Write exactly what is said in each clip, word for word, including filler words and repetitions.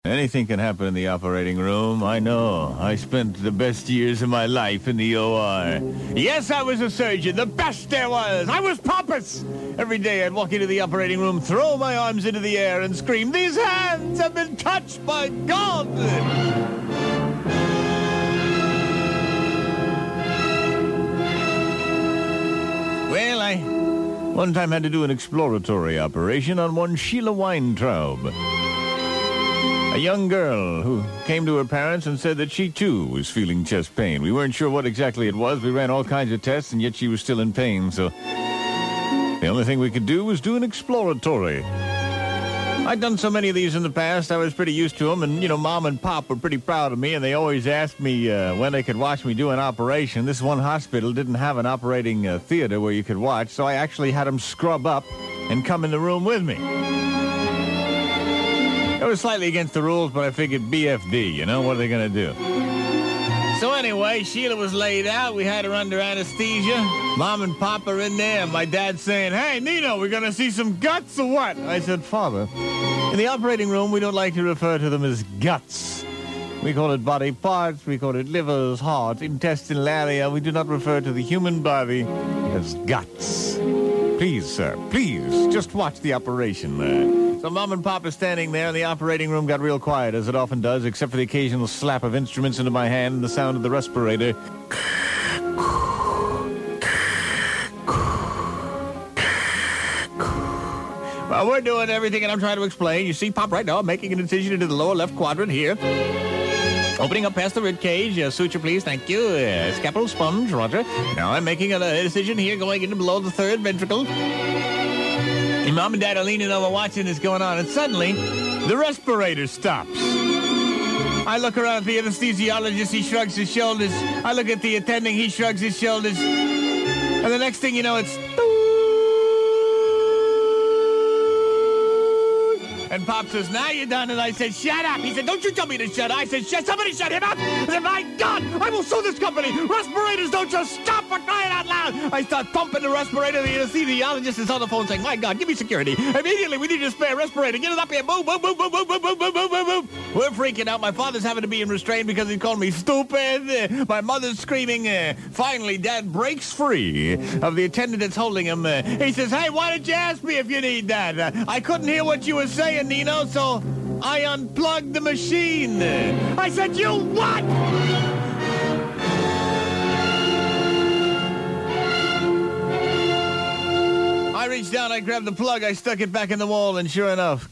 Anything can happen in the operating room. I know. I spent the best years of my life in the O R. Yes, I was a surgeon. The best there was. I was pompous. Every day I'd walk into the operating room, throw my arms into the air, and scream, "These hands have been touched by God!" Well, I one time had to do an exploratory operation on one Sheila Weintraub, a young girl who came to her parents and said that she, too, was feeling chest pain. We weren't sure what exactly it was. We ran all kinds of tests, and yet she was still in pain, so the only thing we could do was do an exploratory. I'd done so many of these in the past, I was pretty used to them, and, you know, Mom and Pop were pretty proud of me, and they always asked me uh, when they could watch me do an operation. This one hospital didn't have an operating uh, theater where you could watch, so I actually had them scrub up and come in the room with me. It was slightly against the rules, but I figured B F D, you know, what are they going to do? So anyway, Sheila was laid out. We had her under anesthesia. Mom and Pop are in there, and my dad's saying, "Hey, Nino, we're going to see some guts or what?" I said, "Father, in the operating room, we don't like to refer to them as guts. We call it body parts, we call it livers, heart, intestinal area. We do not refer to the human body as guts. Please, sir, please, just watch the operation there." So Mom and Pop are standing there, and the operating room got real quiet, as it often does, except for the occasional slap of instruments into my hand and the sound of the respirator. Well, we're doing everything, and I'm trying to explain. You see, Pop, right now, I'm making an incision into the lower left quadrant here. Opening up past the rib cage. Uh, suture, please. Thank you. Uh, scapular sponge, Roger. Now I'm making an uh, incision here going into below the third ventricle. And Mom and Dad are leaning over watching this going on, and suddenly, the respirator stops. I look around at the anesthesiologist, he shrugs his shoulders. I look at the attending, he shrugs his shoulders. And the next thing you know, it's... And Pop says, "Now you're done." And I said, "Shut up." He said, "Don't you tell me to shut up." I said, "Shut, somebody shut him up." I said, "My God, I will sue this company. Respirators don't just stop for crying out loud." I start pumping the respirator. The anesthesiologist is on the phone saying, "My God, give me security. Immediately, we need a spare respirator. Get it up here. Boom, boom, boom, boom, boom, boom, boom, boom, boom, boom, boom." We're freaking out. My father's having to be in restraint because he called me stupid. My mother's screaming. Uh, finally, Dad breaks free of the attendant that's holding him. Uh, he says, "Hey, why didn't you ask me if you need that? Uh, I couldn't hear what you were saying, Nino, so I unplugged the machine." I said, "You what?" I reached down, I grabbed the plug, I stuck it back in the wall, and sure enough,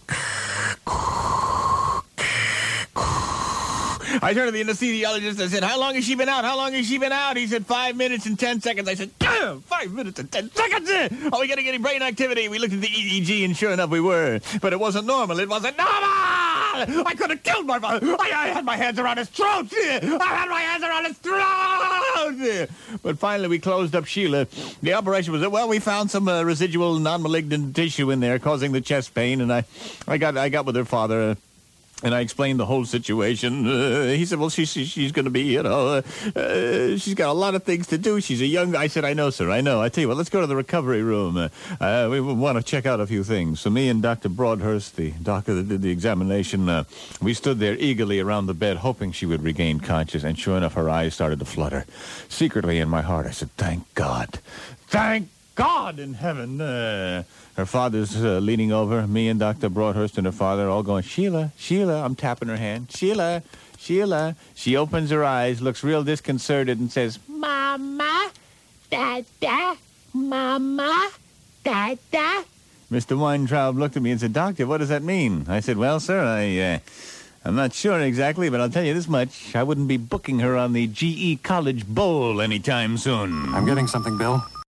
I turned to the anesthesiologist. I said, "How long has she been out? How long has she been out?" He said, five minutes and ten seconds. I said, "Damn, five minutes and ten seconds! Are we getting any brain activity?" We looked at the E E G, and sure enough, we were. But it wasn't normal. It wasn't normal! I could have killed my father. I, I had my hands around his throat. I had my hands around his throat. But finally, we closed up Sheila. The operation was, well, we found some uh, residual non-malignant tissue in there causing the chest pain, and I, I got, I got with her father. Uh, And I explained the whole situation. Uh, he said, "Well, she, she, she's going to be, you know, uh, uh, she's got a lot of things to do. She's a young..." I said, "I know, sir, I know. I tell you what, let's go to the recovery room. Uh, uh, we want to check out a few things." So me and Doctor Broadhurst, the doctor that did the examination, uh, we stood there eagerly around the bed, hoping she would regain consciousness. And sure enough, her eyes started to flutter. Secretly in my heart, I said, "Thank God. Thank God in heaven." Uh, her father's uh, leaning over, me and Doctor Broadhurst and her father all going, "Sheila, Sheila." I'm tapping her hand. "Sheila, Sheila." She opens her eyes, looks real disconcerted, and says, "Mama, Dada, Mama, Dada." Mister Weintraub looked at me and said, "Doctor, what does that mean?" I said, "Well, sir, I, uh, I'm not sure exactly, but I'll tell you this much. I wouldn't be booking her on the G E College Bowl anytime soon." I'm getting something, Bill.